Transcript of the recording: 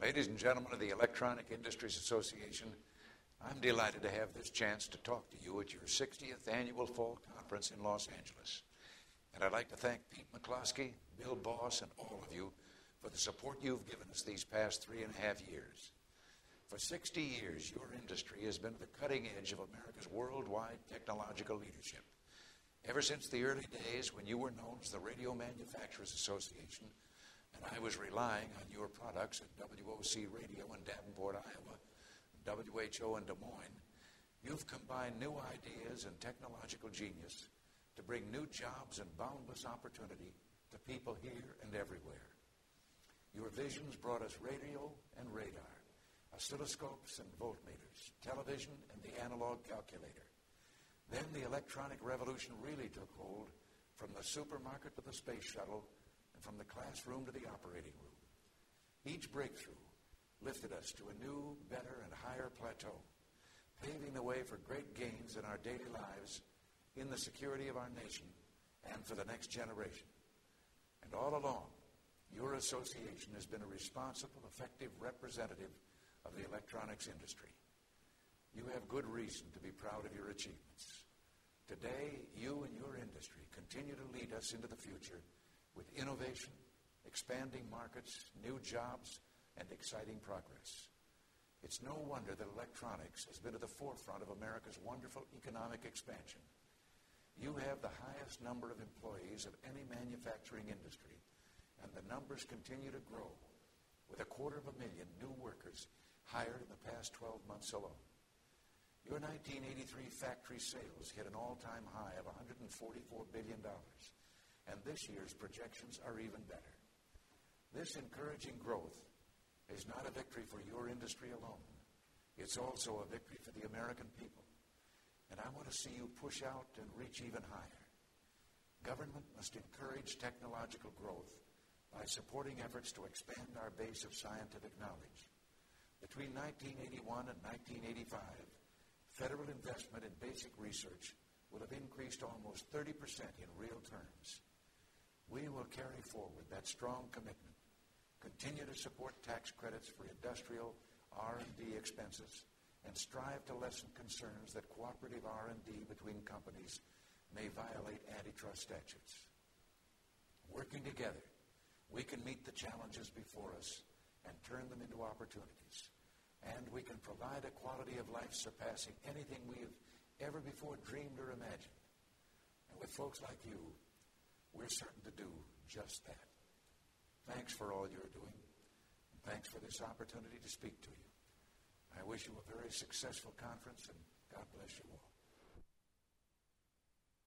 Ladies and gentlemen of the Electronic Industries Association, I'm delighted to have this chance to talk to you at your 60th Annual Fall Conference in Los Angeles. And I'd like to thank Pete McCloskey, Bill Boss, and all of you for the support you've given us these past 3.5 years. For 60 years, your industry has been at the cutting edge of America's worldwide technological leadership. Ever since the early days when you were known as the Radio Manufacturers Association, and I was relying on your products at WOC Radio in Davenport, Iowa, WHO in Des Moines, you've combined new ideas and technological genius to bring new jobs and boundless opportunity to people here and everywhere. Your visions brought us radio and radar, oscilloscopes and voltmeters, television and the analog calculator. Then the electronic revolution really took hold, from the supermarket to the space shuttle and from the classroom to the operating room. Each breakthrough lifted us to a new, better, and higher plateau, paving the way for great gains in our daily lives, in the security of our nation, and for the next generation. And all along, your association has been a responsible, effective representative of the electronics industry. You have good reason to be proud of your achievements. Today, you and your industry continue to lead us into the future with innovation, expanding markets, new jobs, and exciting progress. It's no wonder that electronics has been at the forefront of America's wonderful economic expansion. You have the highest number of employees of any manufacturing industry, and the numbers continue to grow, with 250,000 new workers hired in the past 12 months alone. Your 1983 factory sales hit an all-time high of $144 billion, and this year's projections are even better. This encouraging growth is not a victory for your industry alone. It's also a victory for the American people. And I want to see you push out and reach even higher. Government must encourage technological growth by supporting efforts to expand our base of scientific knowledge. Between 1981 and 1985, federal investment in basic research will have increased almost 30% in real terms. We will carry forward that strong commitment, continue to support tax credits for industrial R&D expenses, and strive to lessen concerns that cooperative R&D between companies may violate antitrust statutes. Working together, we can meet the challenges before us and turn them into opportunities. And we can provide a quality of life surpassing anything we have ever before dreamed or imagined. And with folks like you, we're certain to do just that. Thanks for all you're doing. And thanks for this opportunity to speak to you. I wish you a very successful conference, and God bless you.